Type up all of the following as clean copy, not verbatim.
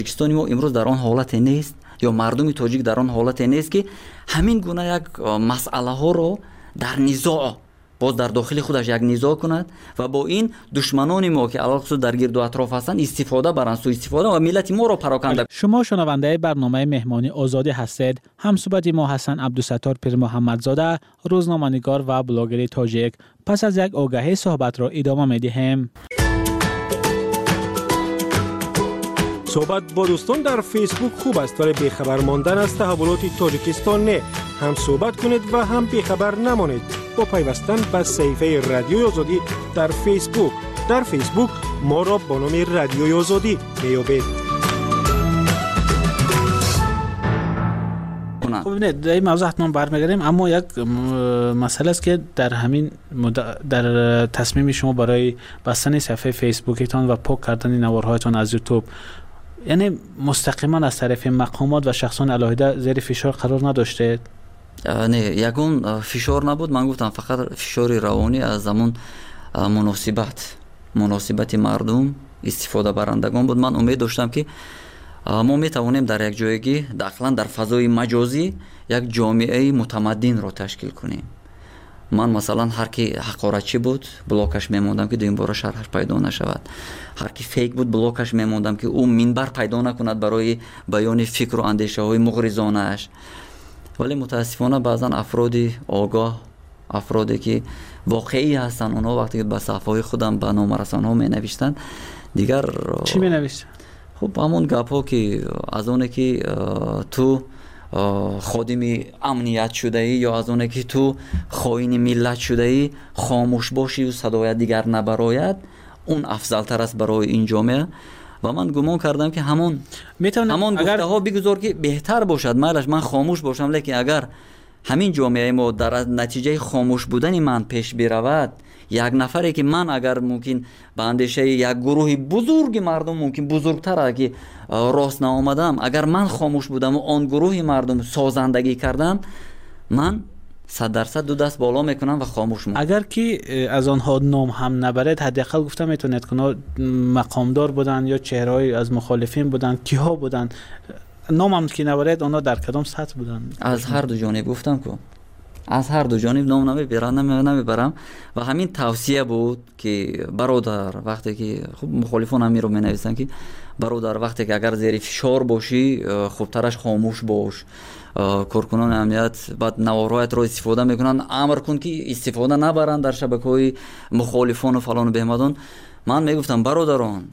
توجیکستان ما امروز در آن حالت نیست یا مردم تاجیک در آن حالت نیست که همین گونه یک مسئله ها رو در نزاع باز در داخل خودش یک نزاع کند و با این دشمنان ما که علاوه در گرد و اطراف هستند استفاده برند، سوء استفاده و ملت ما را پراکنده. شما شنونده برنامه مهمانی آزادی هستید. همصحبت ما حسن عبدالستار پیر محمدزاده، روزنامه‌نگار و بلاگر تاجیک. پس از یک آگهی صحبت را ادامه می‌دهیم. صحبت با دوستان در فیسبوک خوب است ولی بیخبر ماندن از تحولات تاجیکستان نه. هم صحبت کنید و هم بیخبر نمانید با پیوستن به صفحه رادیوی آزادی در فیسبوک. در فیسبوک ما را با نام رادیوی آزادی میابید. خب ببینید در این موضوع حتما برمیگردیم، اما یک مسئله است که در همین در تصمیم شما برای بستن صفحه فیسبوکتان و پاک کردن نوارهایتان از یوتیوب، یعنی مستقیما از طرف مقامات و شخصان علاهده زیر فشار قرار نداشته؟ نه، یگون فشار نبود. من گفتم فقط فشار روانی از همون مناسبت مردم، استفاده برندگان بود. من امید داشتم که ما میتوانیم در یک جایگی داخلا در فضای مجازی یک جامعه متمدن را تشکیل کنیم. من مثلا هر کی حقارتچی بود بلاکش میموندم که دویم بار شرحش پیدا نشود. هر کی فیک بود بلاکش میموندم که او منبر پیدا نکند برای بیان فکر و اندیشه های مغرضانه اش. ولی متاسفانه بعضا افرادی آگاه، افرادی که واقعی هستن، اونا وقتی که به صفحه خودم به نامه رسان‌ها می نوشتن دیگر چی می نوشتن؟ خب همون گپ‌ها که از اونه که تو خادم امنیت شده ای یا از اونه که تو خائن ملت شده ای خاموش باشی و صدای دیگر نبراید، اون افضل تر است برای این جامعه. و من گمان کردم که همون گفته ها بگذار که بهتر باشد. مالش من خاموش باشم، لیکن اگر همین جامعه ما در نتیجه خاموش بودن من پیش برود، یک نفری که من اگر ممکن به اندیشه یک گروه بزرگ مردم ممکن بزرگتر که راست نآمدم، اگر من خاموش بودم و آن گروه مردم سازندگی کردم، من 100% دو دست بالا میکنم و خاموش میکنم. اگر که از آنها نام هم نبرد، حداقل گفتم میتونید که مقامدار بودن یا چهره‌ای از مخالفین بودن، کیها بودن، نام هم که نبرد اونا در کدام سطح بودن؟ از هر دو جانب گفتم که از هر دو جانب نام نمیبرم و همین توصیه بود که برادر وقتی که خب مخالفان هم می رو می نویسن که برادر وقتی که اگر زیر فشار باشی خوبترش خاموش باش. کارکنان امنیت بعد نوارهایت را استفاده میکنن، امر کن که استفاده نبرن در شبکه‌های مخالفان و فلان و بهمدان. من میگفتم برادران،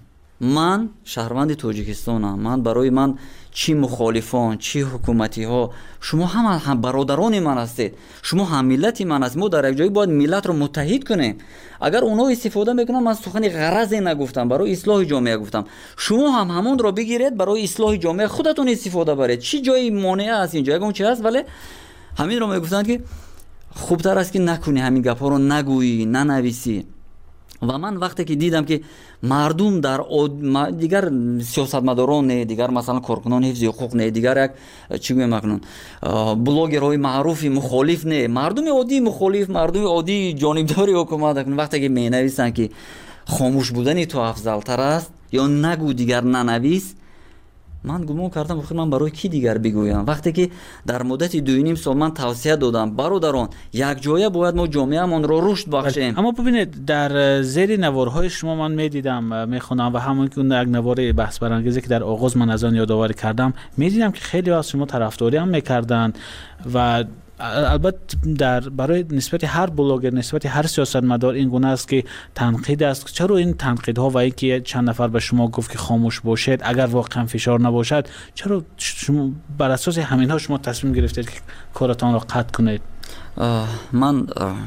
من شهروند تاجیکستانم، من برای من چی مخالفان چی حکومتی ها، شما هم برادران من هستید، شما هم ملت من هستید. ما در یک جایی باید ملت رو متحد کنیم. اگر اونا استفاده میکنن، من سخن غرضی نگفتم، برای اصلاح جامعه گفتم، شما هم همون رو بگیرید برای اصلاح جامعه خودتون استفاده برید. چی جایی مانع است اینجا اون چی هست؟ ولی همین رو میگفتن که خوبتر است که نکنی، همین گپا رو نگویی، ننویسی. و من وقتی که دیدم که مردم در دیگر سیاستمداران نه، دیگر مثلا کارکنان حفظ حقوق نه، دیگر یک چی میگن بلاگرهای معروفی مخالف نه، مردم عادی مخالف، مردم عادی جانبداری حکومت کردن، وقتی که می نویسن که خاموش بودن تو افضل تر است یا نگو دیگر ننویس، من گمان کردم بخیر من برای کی دیگر بگویم. وقتی که در مدت 2.5 سال من توصیه دادم برادران یک جایه باید ما جامعه‌مان رو رشد بخشیم. اما ببینید در زیر نوارهای شما من میدیدم میخونم و همون که یک نوار بحث برانگیزی که در آغاز من از آن یادآوری کردم، میدیدم که خیلی از شما طرفداری هم میکردن و البته برای نسبت هر بلاگر، نسبت هر سیاستمدار این گونه است که تنقید است. چرا این تنقیدها و اینکه چند نفر به شما گفت که خاموش باشید اگر واقعا فشار نباشد، چرا شما بر اساس همینها شما تصمیم گرفتید که کارتان را قطع کنید؟ من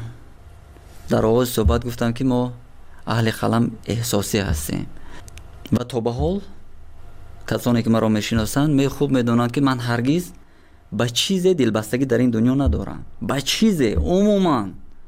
در آغاز صحبت گفتم که ما اهل قلم احساسی هستیم و تا به حال کسانی که مرا میشناسند خوب میدونند که من هرگز به چیز دلبستگی در این دنیا ندارم. به چیز عموما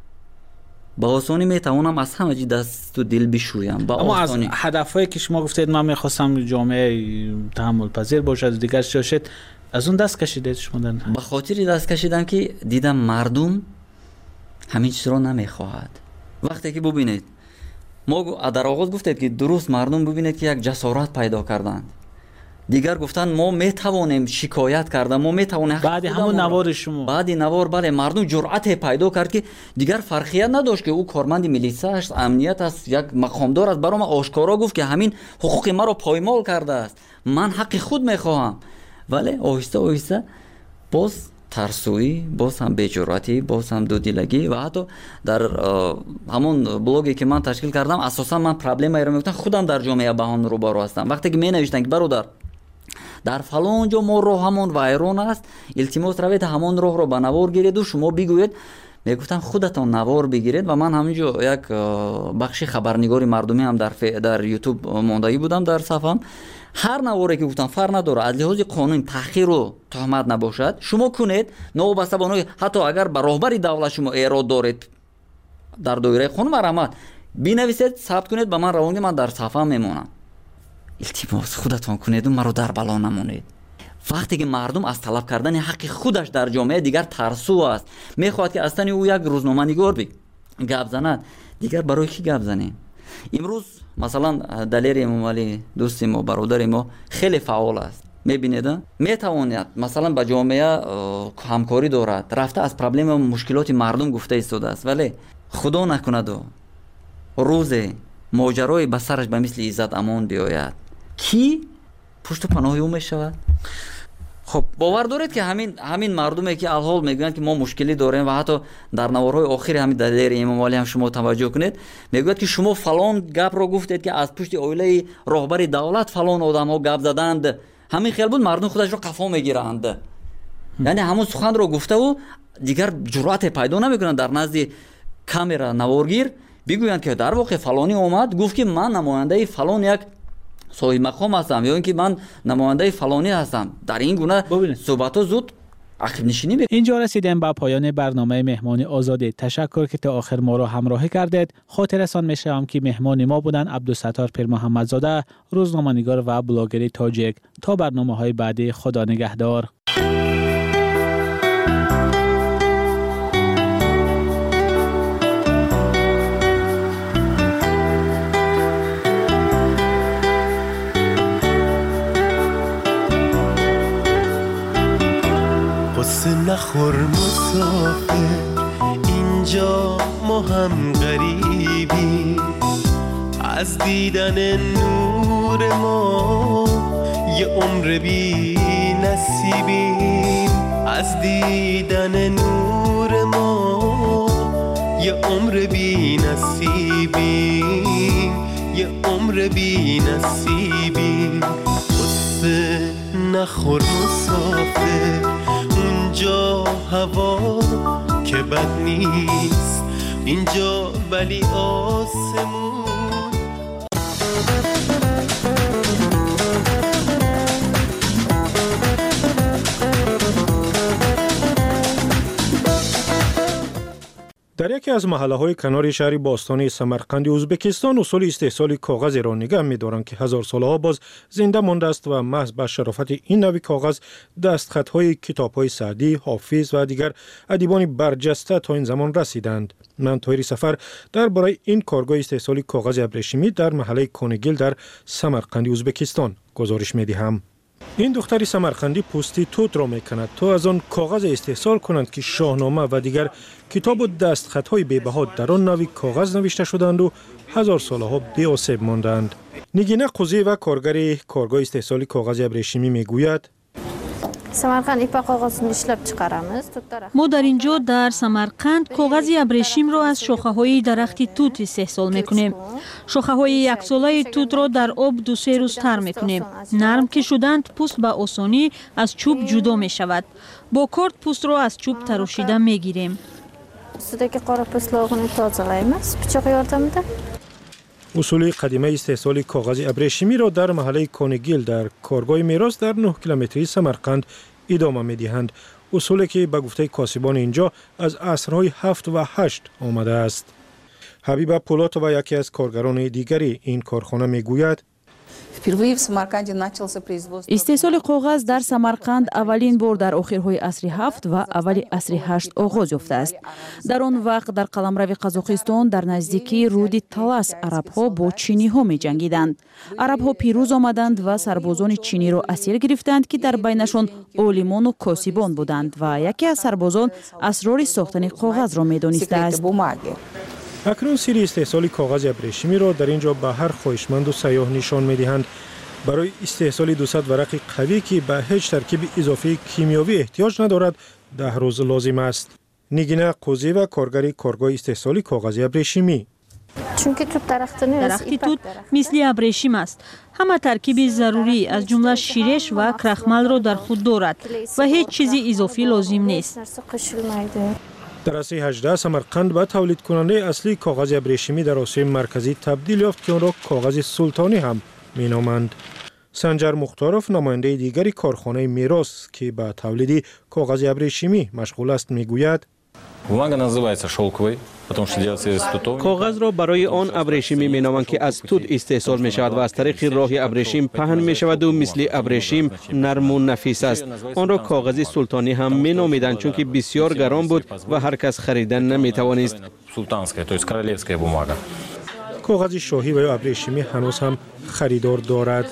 با آسانی میتوانم از همه چی دست و دل بشویم. اما از هدفهایی که شما گفتید من میخواستم جامعه تحمل پذیر باشد دیگر شد، از اون دست کشیدید شما؟ به خاطر دست کشیدم که دیدم مردم همین چیز را نمیخواهد. وقتی که ببینید ما در آغاز گفتید که درست مردم ببینید که یک جسارت پیدا کردند، دیگر گفتن ما میتوانیم شکایت کردن، ما میتوانیم بعد همون نوار شما، بعد نوار بله مردم جرأت پیدا کرد که دیگر فرقیت نداشت که او کارمند میلیسا است، امنیت است، یک مقامدار است، برام آشکارا گفت که همین حقوق ما رو پایمال کرده است، من حق خود میخواهم. ولی آهسته آهسته باز ترسویی، باز هم بی‌جرأتی، باز هم دودیلگی و حتی در همون بلوگی که من تشکیل کردم اساسا من پرابلمی رو میگفتم خودم در جامعه بهان رو بارو هستم. وقتی که می نوشتن که برادر در فلان جا ما راه همون وایرون است، التماس روید همون راه رو به نوار گیرید و شما بگویید. میگفتم خودتون نوار بگیرید و من همینجا یک بخشی خبرنگاری مردمی هم در یوتیوب موندگی بودم در صفحم. هر نواری که گفتم فرق نداره، از لحاظ قانون تحقیر و تهمت نباشد شما کنید، نوبسته بانوی حتی اگر به راهبری دولت شما ایراد دارید در دایره قانون مرحمت بنویسید، ثبت کنید، به من روانگی، من در صفحه میمونم. التماس خودتون کنید و مرا در بلا نمونید. وقتی که مردم از طلب کردن حق خودش در جامعه دیگر ترسو است، میخواد که اصلا او یک روزنامه نگار گپ زند، دیگر برای کی گپ زنیم؟ امروز مثلا دلیر امام علی دوست ما، برادر ما خیلی فعال است، میبینید میتواند مثلا با جامعه همکاری دارد، رفته از پرابلم و مشکلات مردم گفته ایستاده است، ولی خدا نکند و روز ماجرای به سرش به مثل عزت امان بیاید کی پشت پناه او میشود؟ خب باور دارید که همین مردمی که الحال میگن که ما مشکلی داریم و حتی در نوارهای آخر همین دلیر امام علی هم شما توجه کنید میگوید که شما فلان گپ رو گفتید که از پشت اویله راهبر دولت فلان آدم‌ها گپ زدند، همین خیال بود مردم خودش رو قفا میگیرند. یعنی همون سخن رو گفته و دیگر جرأت پیدا نمیکنن در نزد کامera نوارگیر بگویند که در واقع فلانی اومد گفت که من نماینده فلان یک صاحب مقام هستم یا اینکه من نماینده فلانی هستم. در این گونه صحبت ها زود عقب نشینی میکنه. اینجا رسیدیم به پایان برنامه مهمان آزادی. تشکر که تا آخر ما را همراهی کردید. خاطرتان میشم که مهمان ما بودن عبدالستار پیر محمدزاده، روزنامه‌نگار و بلاگر تاجیک. تا برنامه‌های بعدی، خدا نگهدار. نخور مسافر، اینجا ما هم غریبی، از دیدن نور ما یه عمر بی نصیبیم، از دیدن نور ما یه عمر بی نصیبیم، یه عمر بی نصیبیم. قصه نخور مسافر، اینجا هوا که بد نیست، اینجا ولی آسمون. در یکی از محله‌های کنار شهر باستانی سمرقند ازبکستان اصول استحصال کاغذ را نگه می‌دارند که هزار سالها باز زنده مانده است و محض به شرافت این نوع کاغذ دستخط‌های کتاب‌های سعدی، حافظ و دیگر ادیبان برجسته تا این زمان رسیدند. من طاهر سفر درباره این کارگاه استحصال کاغذ ابریشمی در محله کونگیل در سمرقند ازبکستان گزارش می‌دهم. این دختری سمرقندی پوستی توت را میکند تا از آن کاغذ استحصال کنند که شاهنامه و دیگر کتاب و دستخطهای بی‌بها در آن نوع کاغذ نوشته شدند و هزار سالها بی آسیب ماندند. نگینه قوزی و کارگر کارگاه استحصال کاغذ ابریشمی میگوید ما در اینجا در سمرقند کاغذ ابریشم را از شاخه‌های درخت توت استحصال می‌کنیم. شاخه‌های یک ساله توت را در آب 2-3 روز تر می‌کنیم. نرم که شدند پوست به آسانی از چوب جدا می‌شود. با کارد پوست را از چوب تراشیده می‌گیریم. اصول قدیمی استحصال کاغذ ابریشمی را در محله کونگیل در کارگاه میراث در 9 کیلومتری سمرقند ادامه می‌دهند. اصولی که به گفته کاسبان اینجا از عصرهای 7 و 8 آمده است. حبیب پولات و یکی از کارگران دیگری این کارخانه میگوید استحصال کاغذ در سمرقند اولین بار در آخرهای عصر 7 و اولی عصر 8 آغاز یافته است. در آن وقت در قلمرو قزاقستان در نزدیکی رود طلس عرب‌ها با چینی‌ها می‌جنگیدند. عرب‌ها پیروز آمدند و سربازان چینی را اسیر گرفتند که در بینشان عالمان و کاسبان بودند و یکی از سربازان اسرار ساختن کاغذ را می‌دانسته است. اکنون سری استحصال کاغذ ابریشمی را در اینجا به هر خواهشمند و سیاح نشان می‌دهند. برای استحصال 200 ورق قوی که به هیچ ترکیب اضافی کیمیاوی احتیاج ندارد 10 روز لازم است. نگینه قوزی و کارگر کارگاه استحصال کاغذ ابریشمی: چون که درخت توت مثل ابریشم است. همه ترکیب ضروری از جمله شیرش و کرخمل را در خود دارد و هیچ چیزی اضافی لازم نیست. در عصر 18 سمرقند به تولید کننده اصلی کاغذ ابریشمی در آسیای مرکزی تبدیل یافت که آن را کاغذ سلطانی هم مینامند. سنجر مختاروف نماینده دیگری کارخانه میراث که به تولید کاغذ ابریشمی مشغول است میگوید: کاغذ را برای آن ابریشمی مینامند که از توت استحصال می شود و از طریق راه ابریشم پهن می شود و مثل ابریشم نرم و نفیس است. آن را کاغذ سلطانی هم می نامیدند چون که بسیار گران بود و هر کس خریدن نمی توانست. کاغذ شاهی و یا ابریشمی هنوز هم خریدار دارد.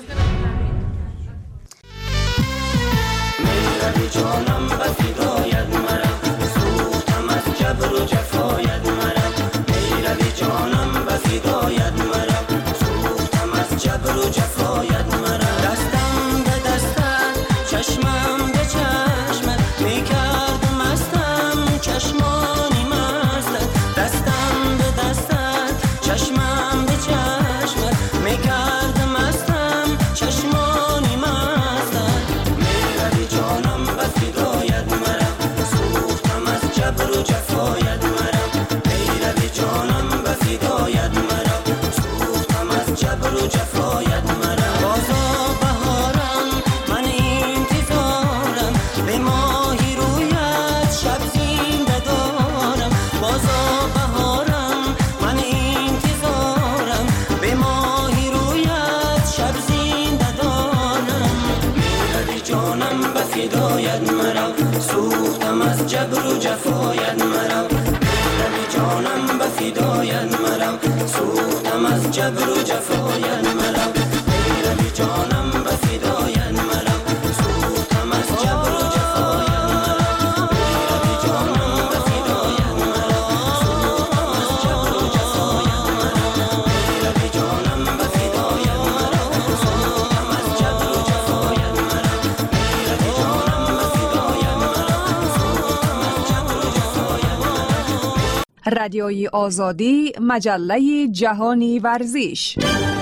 رادیوی آزادی، مجله جهانی ورزش.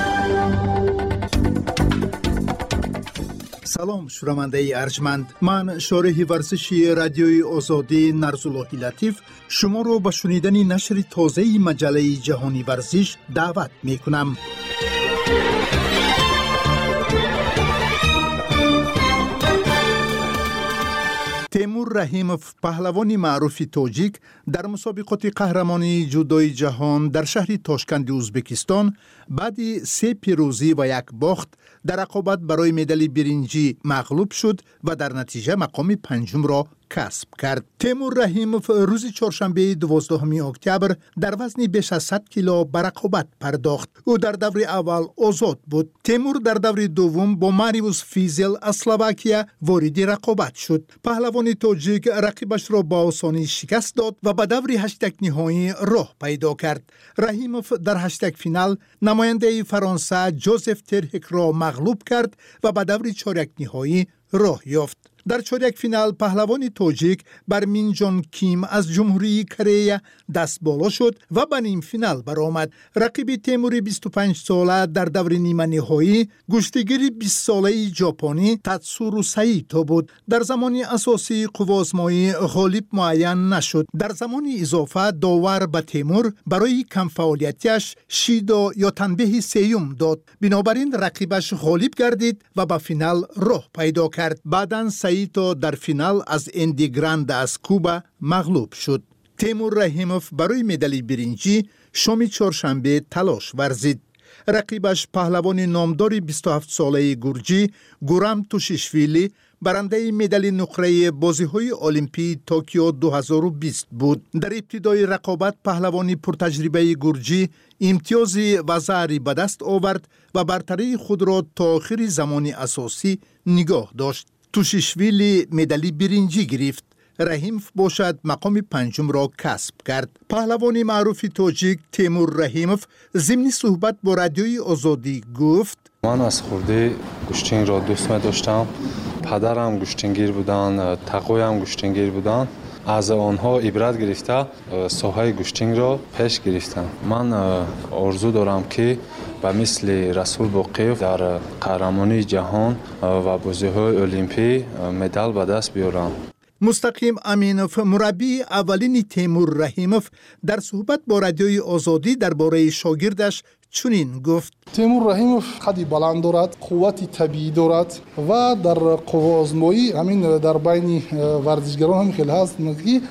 سلام شنونده ارجمند، من شارح ورزشی رادیوی آزادی نرزاللهی لطیف شما رو به شنیدن نشر تازه مجله جهانی ورزش دعوت می کنم. تیمور رحیموف پهلوان معروف تاجیک در مسابقات قهرمانی جودوی جهان در شهر تاشکند ازبکستان بعد 3 پیروزی و 1 باخت در رقابت برای مدال برنجی مغلوب شد و در نتیجه مقام 5 را کسب کرد. تیمور رحیموف روز چهارشنبه 12 اکتبر در وزن بیش از 100 کیلو به رقابت پرداخت. او در دور اول آزاد بود. تیمور در دور دوم با ماریوس فیزل از اسلواکیه وارد رقابت شد. پهلوان تاجیک رقیبش را با آسانی شکست داد و به دور 8 نهایی راه پیدا کرد. رحیموف در 8 فینال نماینده فرانسه جوزف ترهک را مغلوب کرد و به دور 4 نهایی راه یافت. در چهارک فینال پهلوان تاجیک بر مین جان کیم از جمهوری کره دست بالا شد و به نیم فینال برآمد. رقیب تیمور 25 ساله در دور نیمه نهایی گشتگیر 20 ساله ژاپنی تاتسورو سایتو بود. در زمان اساسی قوازمایی غالب معین نشد. در زمان اضافه داور به تیمور برای کم فعالیتیش شیدا یا تنبیه سیوم داد. بنابراین رقیبش غالب گردید و به فینال راه پیدا کرد. بعداً سایتو در فینال از اندی گراند از کوبا مغلوب شد. تیمور رحیموف برای مدال برنجی شام چهارشنبه تلاش ورزید. رقیبش پهلوان نامدار 27 ساله گرجی گورام توشیشویلی برنده مدال نقره بازی‌های المپی توکیو 2020 بود. در ابتدای رقابت پهلوانی پرتجربه گرجی امتیاز وزاری به دست آورد و برتری خود را تا آخر زمان اساسی نگاه داشت. توشیشویلی مدال برنجی گرفت. رحیموف باشد مقام پنجم را کسب کرد. پهلوان معروف تاجیک تیمور رحیموف ضمن صحبت با رادیوی آزادی گفت: من از خورده گوشتنگ را دوست داشتم. پدرم گوشتنگیر بودن، تقویم گوشتنگیر بودن. از آنها عبرت گرفته ساحه گوشتنگ را پیش گرفتم. من آرزو دارم که به مثل رسول باقیف در قهرمانی جهان و بازی‌های المپی مدال به دست بیارم. مستقیم امینوف مربی اولین تیمور رحیموف در صحبت با رادیوی آزادی درباره شاگردش چنین گفت: تیمور رحیموف قدی بلند دارد، قوتی طبیعی دارد و در قوازمایی همین در بین ورزشگران هم خیلی هست که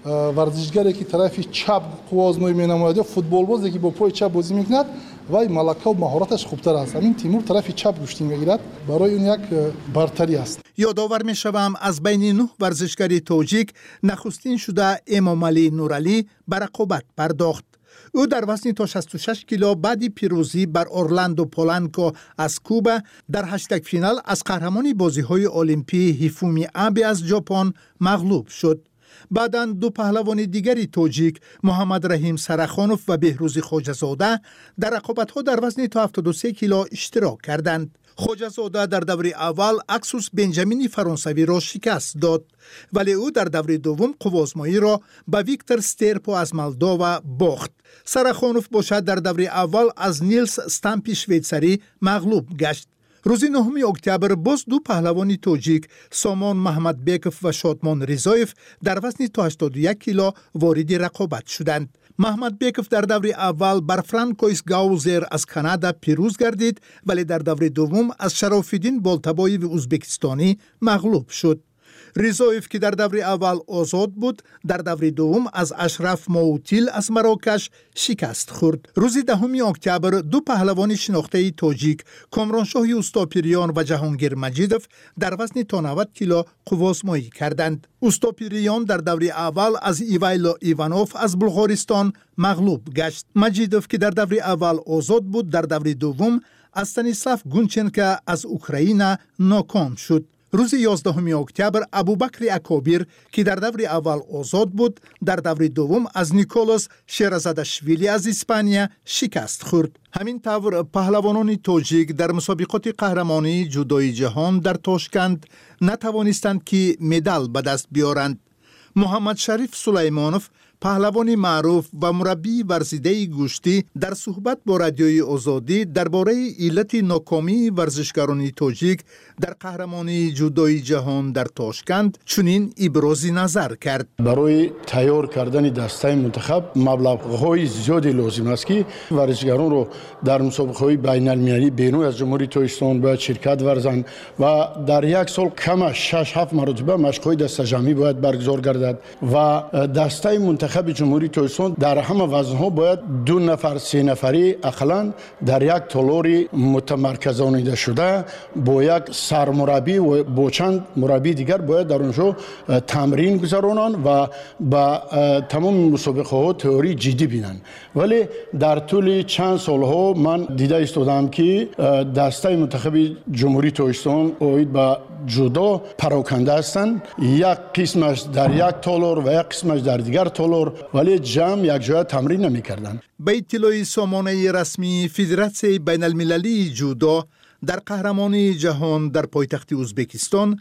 ورزشگری که طرف چپ قوازمایی می‌نماید یا فوتبال بازی که با پای چپ بازی می‌کند و ملکه و مهارتش خوبتر است. همین تیمور طرف چپ گوشتنگ می‌گیرد، برای اون یک برتری است. یادآور می‌شوم از بین 9 ورزشکار تاجیک نخستین شده امامعلی نورعلی به رقابت پرداخت. او در وزن تا 66 کیلو بعد پیروزی بر اورلاندو پولانکو از کوبا در هشتگ فینال از قهرمان بازی‌های المپی هیفومی آبه از ژاپن مغلوب شد. بعداً دو پهلوان دیگری تاجیک محمد رحیم سرخانوف و بهروز خواجه‌زاده در رقابت‌ها در وزن تا 73 کیلو اشتراک کردند. خواجه‌زاده در دور اول اکسوس بنجامین فرانسوی را شکست داد، ولی او در دور دوم قوازمایی را به ویکتور سترپو از مولداوا باخت. سرخانوف باشد در دور اول از نیلس استامپی شویتسری مغلوب گشت. روز 9 اکتبر باز دو پهلوان تاجیک سامان محمد بیکوف و شادمان رضایف در وزن تا 81 کیلو وارد رقابت شدند. محمد بیکوف در دور اول بر فرانکویس گاوزر از کانادا پیروز گردید، ولی در دور دوم از شرافالدین بالتبایی و ازبکستانی مغلوب شد. رضایف که در دور اول آزاد بود در دور دوم از اشرف موتیل از مراکش شکست خورد. روز 10 اکتبر دو پهلوان شناخته تاجیک کامرانشاه اوستاپیریان و جهانگیر مجیدوف در وزن تا 90 کیلو قوازمایی کردند. اوستاپیریان در دور اول از ایوایلو ایوانوف از بلغارستان مغلوب گشت. مجیدوف که در دور اول آزاد بود در دور دوم از استانیسلاف گونچنکا از اوکراین ناکام شد. روز 11 اکتبر ابوبکر اکابیر که در دور اول آزاد بود در دور دوم از نیکولاس شیرزاداشویلی از اسپانیا شکست خورد. همین طور پهلوانان تاجیک در مسابقات قهرمانی جودوی جهان در تاشکند نتوانستند که مدال به دست بیارند. محمد شریف سلیمانوف پهلوان معروف و مربی ورزیده گوشتی در صحبت با رادیوی آزادی درباره علت ناکامی ورزشکاران تاجیک در قهرمانی جودوی جهان در تاشکند چنین ابراز نظر کرد: برای تیار کردن دسته منتخب مبلغ‌های زیادی لازم است که ورزشکاران رو در مسابقه‌های بین‌المللی بین‌المللی از جمهوری تاجیکستان باید شرکت ورزند و در یک سال کمش 6-7 مرتبه مشق‌های دسته جمعی باید برگزار گردد و دسته منتخب جمهوری تاجیکستان در همه وزن‌ها باید 2 نفر 3 نفری اقلاً در یک تالار متمرکزانیده شده با یک سرمربی و با چند مربی دیگر باید در اونجا تمرین گذرانند و با تمام مسابقه‌ها تئوری جدی بینند. ولی در طول چند سالها من دیده ایستادم که دسته منتخب جمهوری تاجیکستان اوید به جودو پراکنده هستند، یک قسمش در یک تالار و یک قسمش در دیگر تالار، ولی جمع یک جای تمرین نمی‌کردند. به اطلاع سامانه رسمی فدراسیون بین‌المللی جودو در قهرمانی جهان در پایتخت ازبکستان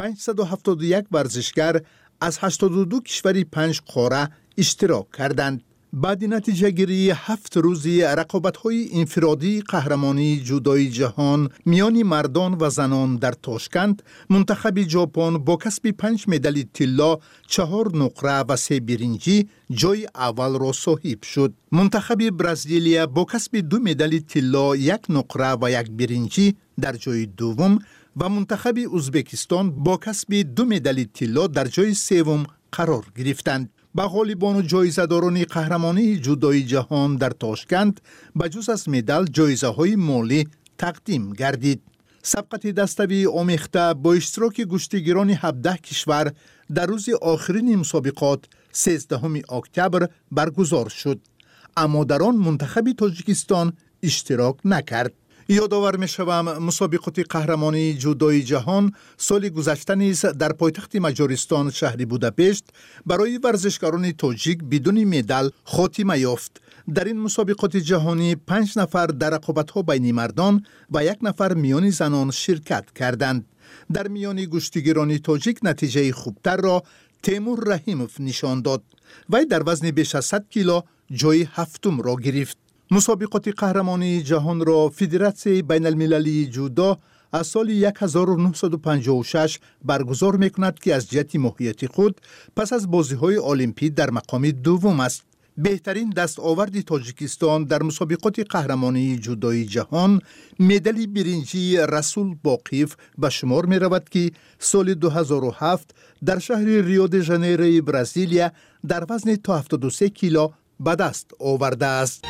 571 ورزشکار از 82 کشور 5 قاره اشتراک کردند. بعد نتیجه گیری 7 روزی رقابت‌های انفرادی قهرمانی جودوی جهان میان مردان و زنان در تاشکند، منتخب ژاپن با کسب 5 مدال طلا، 4 نقره و 3 برنجی جای اول را صاحب شد. منتخب برزیلیا با کسب 2 مدال طلا، 1 نقره و 1 برنجی در جای دوم و منتخب ازبکستان با کسب 2 مدال طلا در جای سوم قرار گرفتند. به غالبان و جایزه‌داران قهرمانی جودوی جهان در تاشکند به جز از مدال جایزه‌های مالی تقدیم گردید. سبقت دستوی آمیخته با اشتراک گشتیگیران 17 کشور در روز آخرین مسابقات 13 اکتبر برگزار شد، اما در آن منتخب تاجیکستان اشتراک نکرد. یادآور می‌شوم مسابقات قهرمانی جودوی جهان سال گذشته نیز در پایتخت مجارستان شهر بوداپشت برای ورزشکاران تاجیک بدون مدال خاتمه یافت. در این مسابقات جهانی 5 نفر در رقابت‌ها بین مردان و 1 نفر میان زنان شرکت کردند. در میان گشتیگیران تاجیک نتیجه خوبتر را تیمور رحیموف نشان داد. وی در وزن بیش از 100 کیلو جای هفتم را گرفت. مسابقات قهرمانی جهان را فدراسیون بین المللی جودو از سال 1956 برگزار می‌کند که از جهت ماهیت خود پس از بازی‌های المپیک در مقام دوم است. بهترین دستاورد تاجیکستان در مسابقات قهرمانی جودوی جهان مدال برنجی رسول باقیف به شمار می رود که سال 2007 در شهر ریو د ژانیرو برزیلیا در وزن تا 73 کیلو به دست آورده است.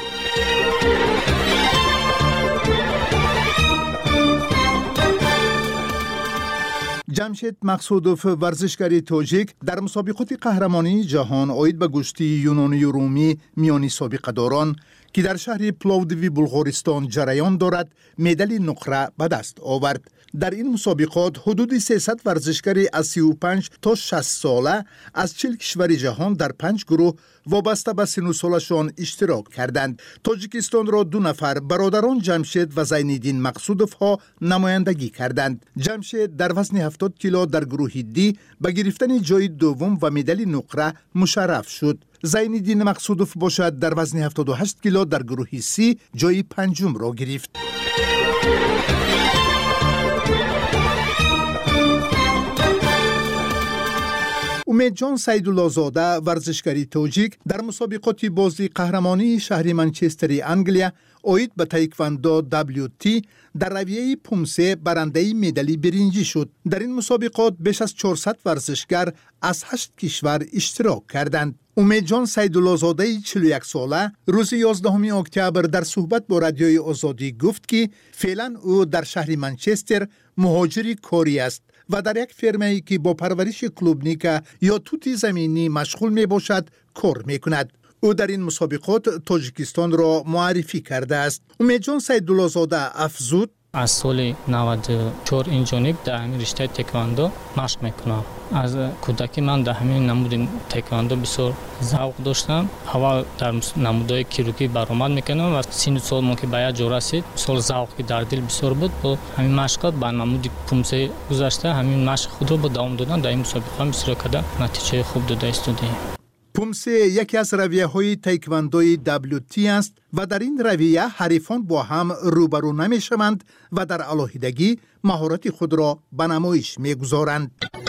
جمشید مقصودوف ورزشکار تاجیک در مسابقات قهرمانی جهان عاید به گشتی یونانی و رومی میان سابقه‌داران که در شهر پلاودوی بلغارستان جریان دارد مدال نقره به دست آورد. در این مسابقات حدود 300 ورزشکار از 35 تا 60 ساله از 40 کشور جهان در 5 گروه وابسته به سن و سالشان اشتراک کردند. تاجیکستان را 2 نفر برادران جمشید و زینالدین مقصودوف ها نمایندگی کردند. جمشید در وزن 70 کیلو در گروه دی به گرفتن جای دوم و مدال نقره مشرف شد. زینالدین مقصودوف باشد در وزن 78 کیلو در گروه سی جای پنجم را گرفت. امیدجان سیدالله‌زاده ورزشکار تاجیک در مسابقات بازی قهرمانی شهر منچستر انگلیا عاید به تایکواندو WT در رویه پومسه برنده مدال برنجی شد. در این مسابقات بیش از 400 ورزشکار از 8 کشور اشتراک کردند. امیدجان سیدالله‌زاده 41 ساله روز 11 اکتبر در صحبت با رادیوی آزادی گفت که فعلا او در شهر منچستر مهاجر کاری است و در یک فرمه‌ای که با پرورش کلوبنیکا یا توت زمینی مشغول می باشد کار می کند. او در این مسابقات تاجیکستان را معرفی کرده است. امیدجان سیدالله‌زاده افزود: از سال 94 این جانب در همین رشته تکواندو مشق میکنم. از کودکی من در همین نمود تکواندو بسیار ذوق داشتم. هوا در نمودهای کیروگی برآمد میکنم و سن سال ما که به یک جا رسید سال ذوقی در دل بسیار بود. با همین مشقات با نمود پومسه گذشته همین مشق خود را با دوام دادن در این مسابقه بسیار کرده نتیجه خوب داده استودیم. پومسه یکی از رویه‌های تایکواندوی WT است و در این رویه حریفان با هم روبرو نمی‌شوند و در علاهیدگی مهارت خود را به نمایش می‌گذارند.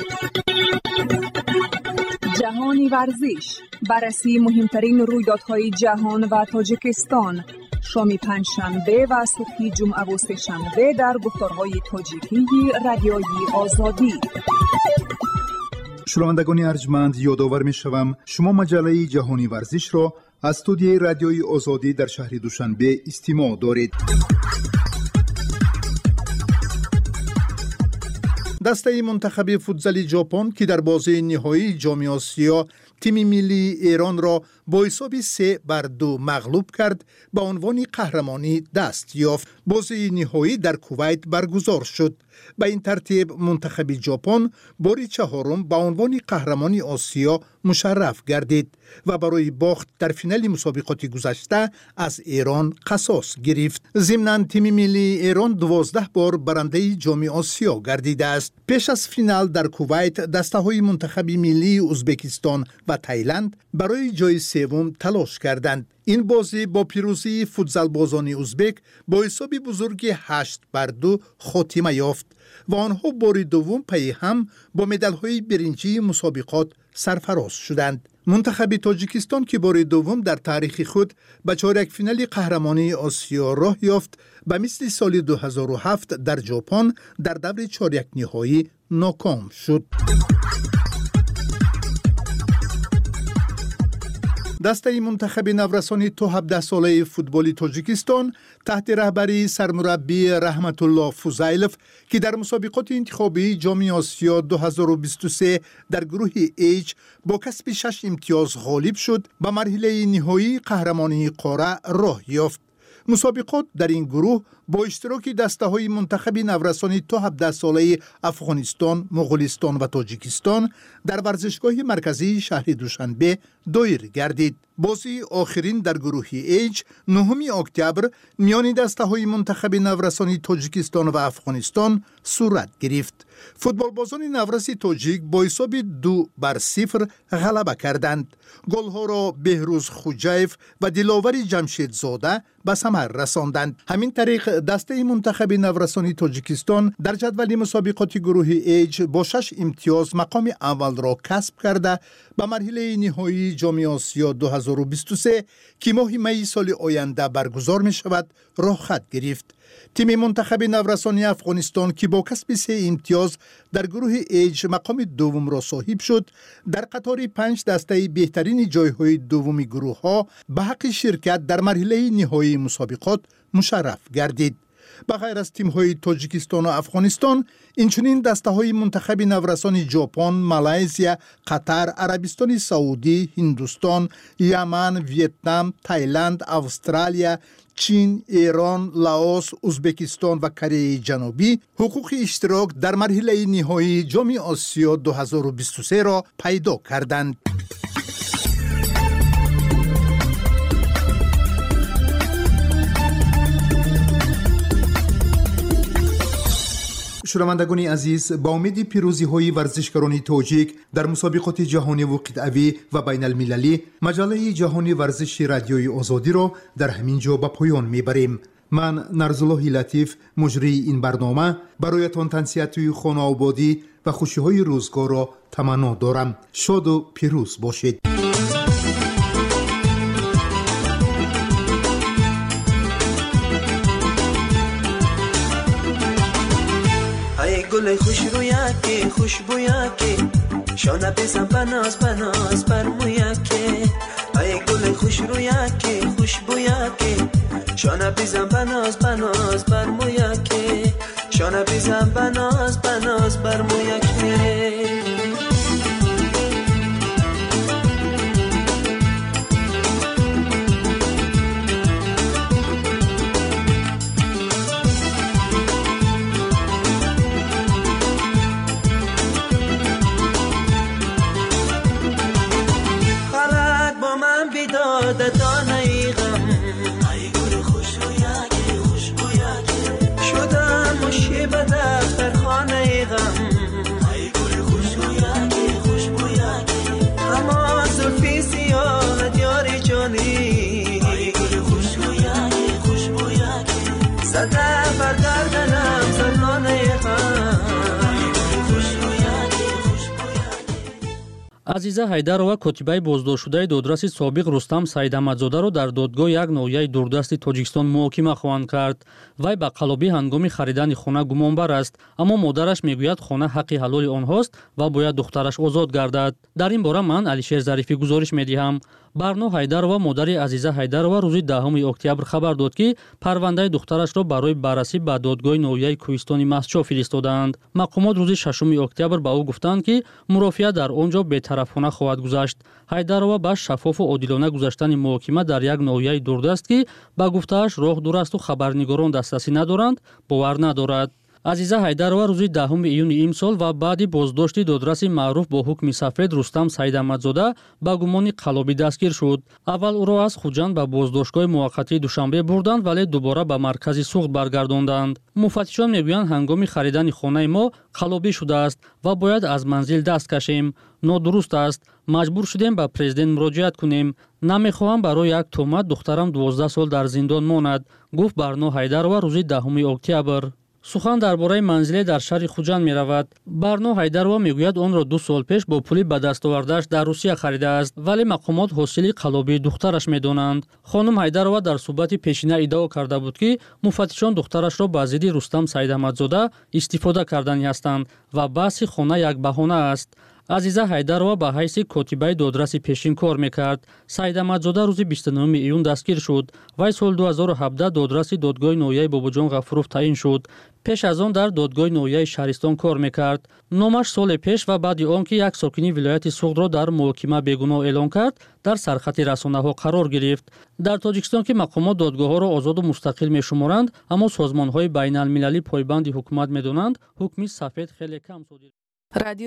جهانی ورزش، بررسی مهمترین رویدادهای جهان و تاجیکستان، شام پنجشنبه و صبح جمعه و سه‌شنبه در گفتارهای تاجیکی رادیوی آزادی. شنوندگان ارجمند، یادآور می‌شوم شما مجله جهانی ورزش را از استودیوی رادیوی آزادی در شهر دوشنبه استماع دارید. دسته منتخب فوتزال ژاپن که در بازی نهایی جام آسیا تیم ملی ایران را با حساب 3-2 مغلوب کرد به عنوان قهرمانی دست یافت. بازی نهایی در کویت برگزار شد. به این ترتیب منتخب ژاپن بار چهارم به عنوان قهرمانی آسیا مشرف گردید و برای باخت در فینال مسابقات گذشته از ایران قصاص گرفت. ضمناً تیم ملی ایران 12 بار برنده جام آسیا گردیده است. پیش از فینال در کویت دسته‌های منتخب ملی ازبکستان و تایلند برای جای سوم تلاش کردند. این بازی با پیروزی فوتزالبازان ازبک با حساب بزرگ 8-2 خاتمه یافت و آنها بار دوم پی هم با مدال‌های برنجی مسابقات سرفراز شدند. منتخب تاجیکستان که بار دوم در تاریخ خود به چهارک فینال قهرمانی آسیا راه یافت، به مثل سال 2007 در ژاپن در دور چهارک نهایی ناکام شد. دسته منتخب نورسانی تو 17 ساله فوتبال تاجیکستان تحت رهبری سرمربی رحمت الله فوزایلوف که در مسابقات انتخابی جام آسیا 2023 در گروه H با کسب 6 امتیاز غالب شد به مرحله نهایی قهرمانی قاره راه یافت. مسابقات در این گروه با اشتراک دسته‌های منتخب نورسانی تا 17 ساله افغانستان، مغولستان و تاجیکستان در ورزشگاه مرکزی شهر دوشنبه دایر گردید. بازی آخرین در گروه H 9 اکتبر میان دسته‌های منتخب نورسانی تاجیکستان و افغانستان صورت گرفت. فوتبالبازان نورسی تاجیک با حساب 2-0 غلبه کردند. گل‌ها را بهروز خوجایف و دلاور جمشیدزاده به ثمر رساندند. همین طریق دسته منتخب نورسانی تاجیکستان در جدول مسابقات گروه H با 6 امتیاز مقام اول را کسب کرده به مرحله نهایی جام آسیا 2023 که ماه می سال آینده برگزار می شود راه خط گرفت. تیم منتخب نورسانی افغانستان که با کسب 3 امتیاز در گروه H مقام دوم را صاحب شد، در قطار 5 دسته بهترین جایهای دومی گروه ها به حق شرکت در مرحله نهایی مسابقات مشرف گردید. به غیر از تیم‌های تاجیکستان و افغانستان، اینچنین دسته‌های منتخب نورسان ژاپن، مالزیا، قطر، عربستان سعودی، هندوستان، یمن، ویتنام، تایلند، استرالیا، چین، ایران، لاوس، ازبکستان و کره جنوبی حقوق اشتراک در مرحله نهایی جام آسیا 2023 را پیدا کردند. شنوندگان عزیز، با امید پیروزی های ورزشکاران تاجیک در مسابقات جهانی و قطعی و بین المللی، مجله جهانی ورزش رادیوی آزادی را در همین جا به پایان میبریم. من نرزالله لطیف، مجری این برنامه، برایتان تنسیت خانه آبادی و خوشی های روزگار را تمنا دارم. شاد و پیروز باشید. گل خوش رویکی خوشبویکی شانه بزن بناز بناز برمویکی ای گل خوش رویکی خوشبویکی شانه بزن بناز بناز برمویکی شانه بزن بناز بناز برمویکی азиза ҳайдарова котибаи боздоштшудаи додраси собиқ рустам саидамадзодаро дар додгоҳ як ноҳияи дурдасти тоҷикистон муҳокима хоҳанд кард. вай ба қаллобӣ ҳангоми харидани хона гумонбар аст, аммо модараш мегӯяд хона ҳаққи ҳалоли онҳост ва бояд духтараш озод гардад. дар ин бора ман Алишер Зарифӣ гузориш медиҳам. барно ҳайдарова модари азиза ҳайдарова рӯзи 10 октябр хабар дод ки парвандаи духтарашро барои баррасӣ ба додгоҳи ноҳияи кӯҳистони Мастчо фиристоданд. мақомот рӯзи 6 октябр ба ӯ гуфтанд ки мурофиа дар он ҷо бетарафона хоҳад гузашт. ҳайдарова ба шаффофу одилона гузаштани муҳокима дар як ноҳияи дурдаст ки ба гуфтааш роҳ дур асту хабарнигорон дастрасӣ надоранд, бовар надорад. азиза ҳайдарова рӯзи 10 июни имсол ва баъди боздошти додраси маъруф бо ҳукми сафед Рустам Саидамадзода ба гумони қаллобӣ дастгир шуд. аввал ӯро аз Хуҷанд ба боздоштгоҳи муваққатии Душанбе бурданд, вале дубора ба маркази суғд баргардонданд. муфаттишон мегӯянд ҳангоми харидани хонаи мо қаллобӣ шудааст ва бояд аз манзил даст кашем. нодуруст аст. маҷбур шудем ба президент муроҷиат кунем. намехоҳам барои як тӯҳмат духтарам 12 сол дар зиндон монад, гуфт Барно Ҳайдарова рӯзи 10 октябр. сухан дар бораи манзиле дар шаҳри Хуҷанд меравад. Барно Ҳайдарова мегӯяд онро 2 сол пеш бо пули ба дастовардааш дар Русия харидааст, вале мақомот ҳосили қаллобии духтараш медонанд. хонум Ҳайдарова дар суҳбати пешина иддао карда буд ки муфаттишон духтарашро ба зидди Рустам Саидамадзода истифода карданӣ ҳастанд ва баҳси хона як баҳона аст. азиза ҳайдарова ба ҳайси котибаи додраси пешин кор мекард. Саидамадзода рӯзи 29 июн дастгир шуд. Вай соли 2017 додраси додгоҳи ноҳияи Бобоҷон Ғафуров таъин шуд. пеш аз он дар додгоҳи ноҳияи Шаҳристон кор мекард. номаш соли пеш ва баъди он ки як сокини вилояти Суғдро дар муҳокима бегуноҳ эълон кард, дар сархати расонаҳо қарор гирифт. дар Тоҷикистон ки мақомот додгоҳҳоро озоду мустақил мешуморанд, аммо созмонҳои байналмилалӣ пойбанди ҳукумат медонанд, ҳукми сафед хеле кам содир